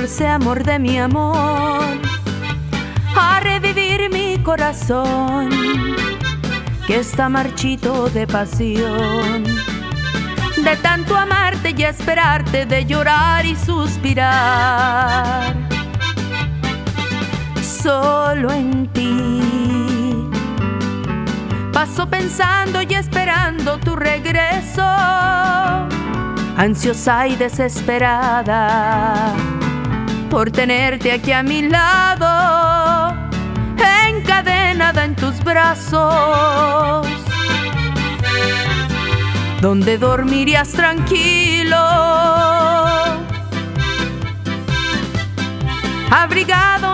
dulce amor de mi amor, a revivir mi corazón que está marchito de pasión, de tanto amarte y esperarte, de llorar y suspirar. Solo en ti paso pensando y esperando tu regreso, ansiosa y desesperada por tenerte aquí a mi lado, encadenada en tus brazos, donde dormirías tranquilo, abrigado